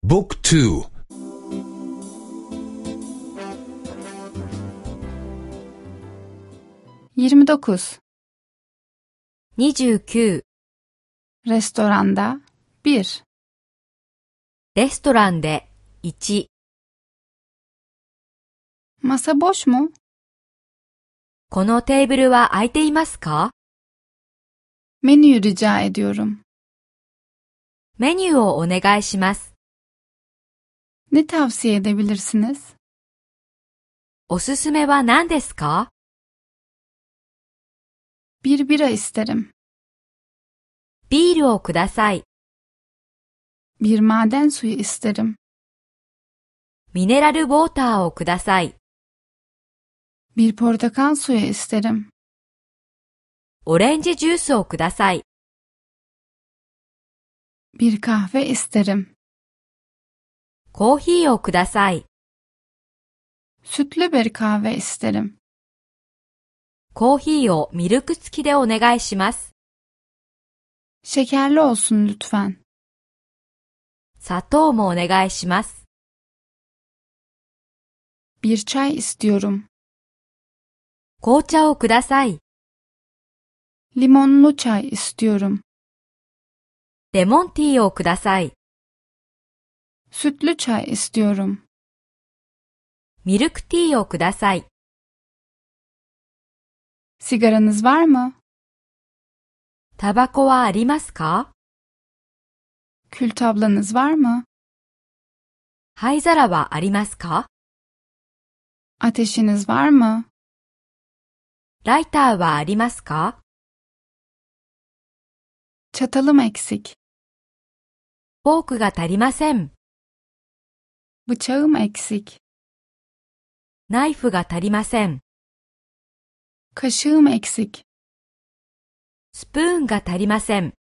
Book 2 29. 29. Restoranda 1. レストランで1。 Masa boş mu? このテーブルは空いていますか？ Menüyü rica ediyorum. メニューをお願いします。 Ne tavsiye edebilirsiniz? おすすめは何ですか？ Bir bira isterim. ビールをください。 Bir maden suyu isterim. ミネラルウォーターをください。 Bir portakal suyu isterim. オレンジジュースをください。 Bir kahve isterim. コーヒーをください。 Sütlü bir kahve isterim. コーヒーをミルク付きでお願いします。 Şekerli olsun lütfen. 砂糖もお願いします。 Bir çay istiyorum. 紅茶をください。 Limonlu çay istiyorum. レモンティーをください。 Sütlü çay istiyorum. ミルクティーをください。 Sigaranız var mı? タバコはありますか？ Kül tablanız var mı? 灰皿はありますか？ Ateşiniz var mı? ライターはありますか？ Çatalım eksik. フォークが足りません。 Bıçağım eksik. ナイフが足りません。 Kaşığım eksik. スプーンが足りません。